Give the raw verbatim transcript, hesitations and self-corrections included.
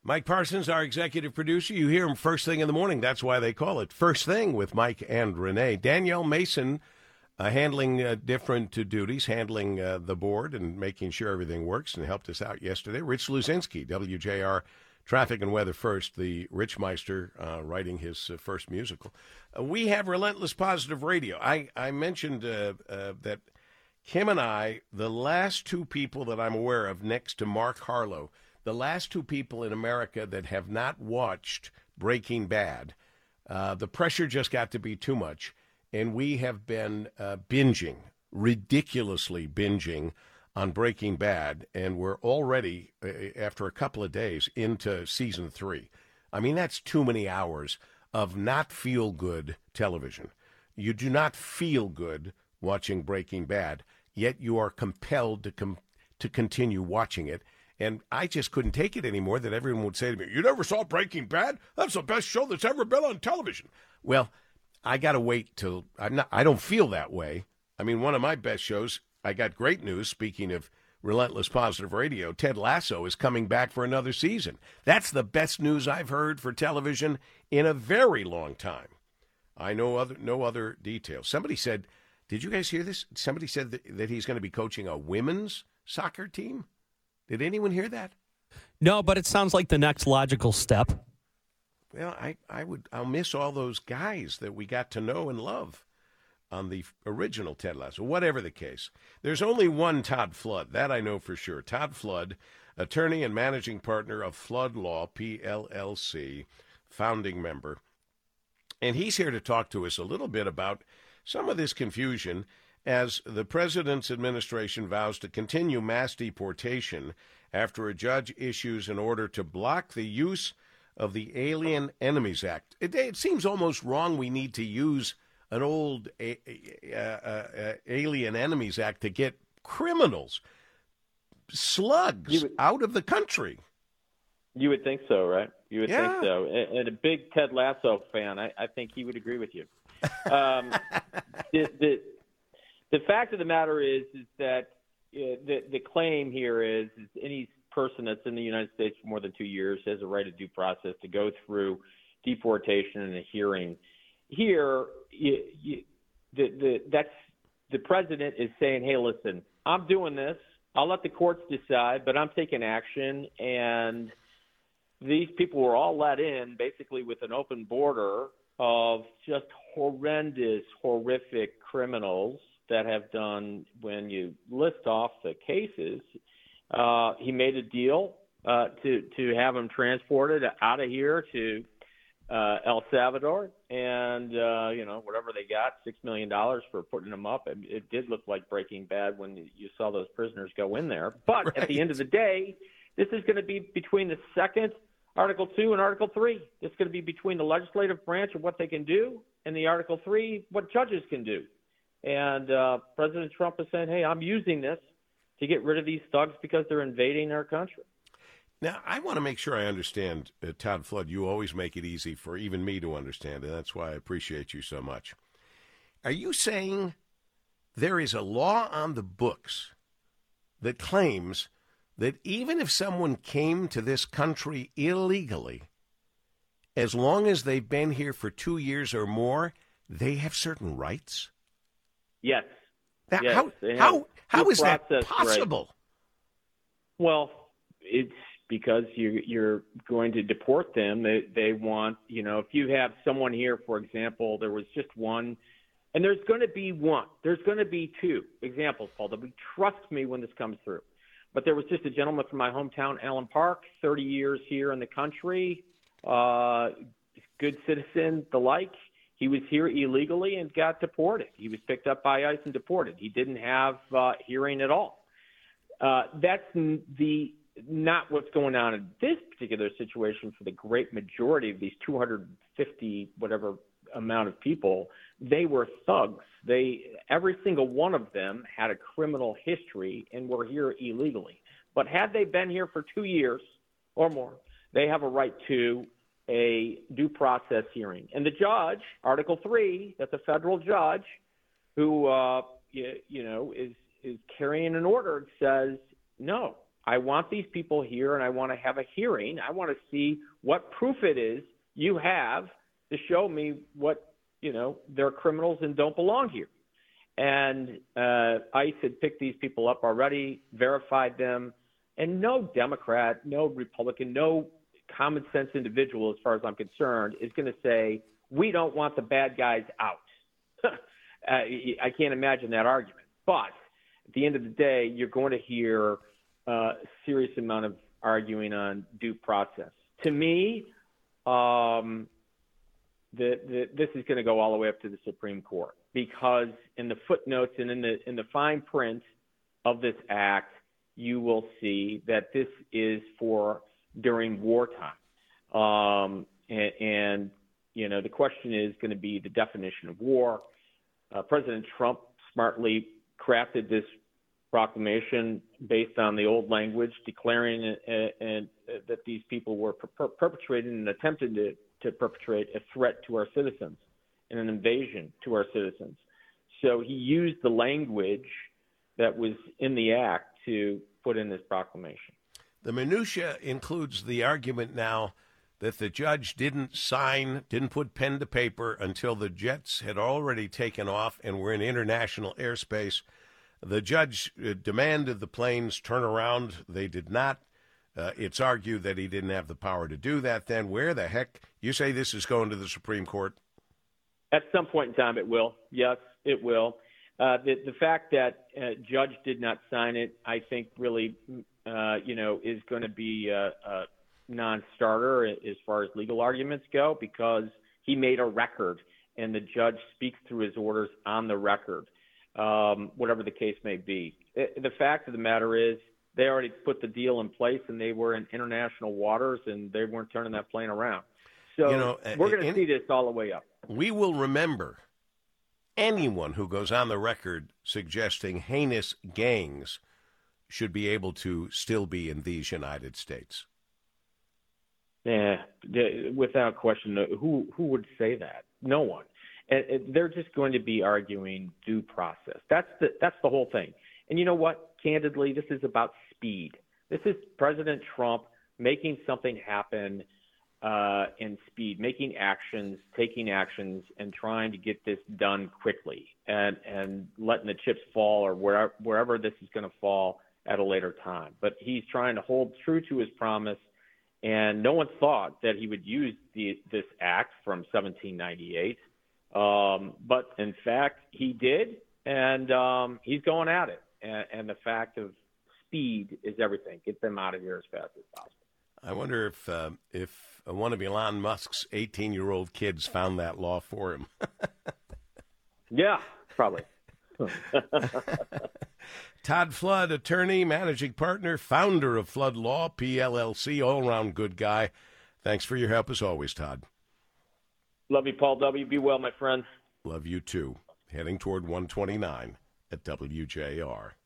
Mike Parsons, our executive producer. You hear him first thing in the morning. That's why they call it First Thing with Mike and Renee. Danielle Mason uh, handling uh, different uh, duties, handling uh, the board and making sure everything works, and helped us out yesterday. Rich Luzinski, W J R Traffic and Weather First, the Rich Meister, uh, writing his uh, first musical. Uh, we have Relentless Positive Radio. I, I mentioned uh, uh, that Kim and I, the last two people that I'm aware of next to Mark Harlow, the last two people in America that have not watched Breaking Bad, uh, the pressure just got to be too much, and we have been uh, binging, ridiculously binging on Breaking Bad, and we're already, uh, after a couple of days, into season three. I mean, that's too many hours of not feel-good television. You do not feel good watching Breaking Bad, yet you are compelled to com- to continue watching it. And I just couldn't take it anymore that everyone would say to me, "You never saw Breaking Bad? That's the best show that's ever been on television." Well, I got to wait till I'm not. I don't feel that way. I mean, one of my best shows. I got great news. Speaking of Relentless Positive Radio, Ted Lasso is coming back for another season. That's the best news I've heard for television in a very long time. I know other no other details. Somebody said, "Did you guys hear this?" Somebody said that, that he's going to be coaching a women's soccer team. Did anyone hear that? No, but it sounds like the next logical step. Well, I, I would, I'll miss all those guys that we got to know and love on the original Ted Lasso, whatever the case. There's only one Todd Flood. That I know for sure. Todd Flood, attorney and managing partner of Flood Law, P L L C, founding member. And he's here to talk to us a little bit about some of this confusion as the president's administration vows to continue mass deportation after a judge issues an order to block the use of the Alien Enemies Act. It, it seems almost wrong we need to use an old uh, uh, uh, Alien Enemies Act to get criminals, slugs, would, out of the country. You would think so, right? You would yeah. think so. And, and a big Ted Lasso fan, I, I think he would agree with you. Um, the, the, The fact of the matter is, is that uh, the the claim here is, is any person that's in the United States for more than two years has a right of due process to go through deportation and a hearing. Here, you, you, the the that's the president is saying, "Hey, listen, I'm doing this. I'll let the courts decide, but I'm taking action." And these people were all let in, basically with an open border of just horrendous, horrific criminals that have done, when you list off the cases, uh, he made a deal uh, to to have them transported out of here to uh, El Salvador, and uh, you know, whatever they got, six million dollars for putting them up. It, it did look like Breaking Bad when you saw those prisoners go in there. But right. At the end of the day, this is going to be between the second Article Two and Article Three. It's going to be between the legislative branch and what they can do, and the Article Three, what judges can do. And uh, President Trump is saying, "Hey, I'm using this to get rid of these thugs because they're invading our country." Now, I want to make sure I understand, uh, Todd Flood. You always make it easy for even me to understand, and that's why I appreciate you so much. Are you saying there is a law on the books that claims that even if someone came to this country illegally, as long as they've been here for two years or more, they have certain rights? Yes. That, yes. How how how is that possible? Right. Well, it's because you you're going to deport them. They they want, you know, if you have someone here, for example, there was just one, and there's going to be one. There's going to be two examples, Paul. That we trust me when this comes through. But there was just a gentleman from my hometown, Allen Park, thirty years here in the country, uh, good citizen, the like. He was here illegally and got deported. He was picked up by ICE and deported. He didn't have uh, hearing at all. Uh, that's the not what's going on in this particular situation for the great majority of these two hundred fifty whatever amount of people. They were thugs. They every single one of them had a criminal history and were here illegally. But had they been here for two years or more, they have a right to a due process hearing. And the judge, Article Three, that's a federal judge who, uh, you, you know, is is carrying an order, says no. I want these people here, and I want to have a hearing. I want to see what proof it is you have to show me what, you know, they're criminals and don't belong here. And uh, ICE had picked these people up already, verified them, and no Democrat, no Republican, no common sense individual, as far as I'm concerned, is going to say, we don't want the bad guys out. uh, I can't imagine that argument. But at the end of the day, you're going to hear uh, a serious amount of arguing on due process. To me, um, the, the, this is going to go all the way up to the Supreme Court, because in the footnotes and in the in the fine print of this act, you will see that this is for during wartime. Um, and, and, you know, the question is going to be the definition of war. Uh, President Trump smartly crafted this proclamation based on the old language, declaring uh, and, uh, that these people were per- perpetrating and attempted to, to perpetrate a threat to our citizens and an invasion to our citizens. So he used the language that was in the act to put in this proclamation. The minutia includes the argument now that the judge didn't sign, didn't put pen to paper until the jets had already taken off and were in international airspace. The judge uh, demanded the planes turn around. They did not. Uh, it's argued that he didn't have the power to do that then. Where the heck? You say this is going to the Supreme Court? At some point in time, it will. Yes, it will. Uh, the, the fact that uh, judge did not sign it, I think, really, uh, you know, is going to be a, a non-starter as far as legal arguments go, because he made a record, and the judge speaks through his orders on the record, um, whatever the case may be. It, the fact of the matter is, they already put the deal in place, and they were in international waters, and they weren't turning that plane around. So you know, we're going to in, see this all the way up. We will remember anyone who goes on the record suggesting heinous gangs should be able to still be in these United States. Yeah, without question, who who would say that? No one. And they're just going to be arguing due process. That's the that's the whole thing. And you know what? Candidly, this is about speed. This is President Trump making something happen uh, in speed, making actions, taking actions, and trying to get this done quickly, and and letting the chips fall or wherever wherever this is going to fall at a later time. But he's trying to hold true to his promise. And no one thought that he would use the, this act from seventeen ninety-eight. Um, but, in fact, he did, and um, he's going at it. And, and the fact of speed is everything. Get them out of here as fast as possible. I wonder if uh, if one of Elon Musk's eighteen-year-old kids found that law for him. Yeah, probably. Todd Flood, attorney, managing partner, founder of Flood Law, P L L C, all-around good guy. Thanks for your help as always, Todd. Love you, Paul W. Be well, my friend. Love you, too. Heading toward one twenty-nine at W J R.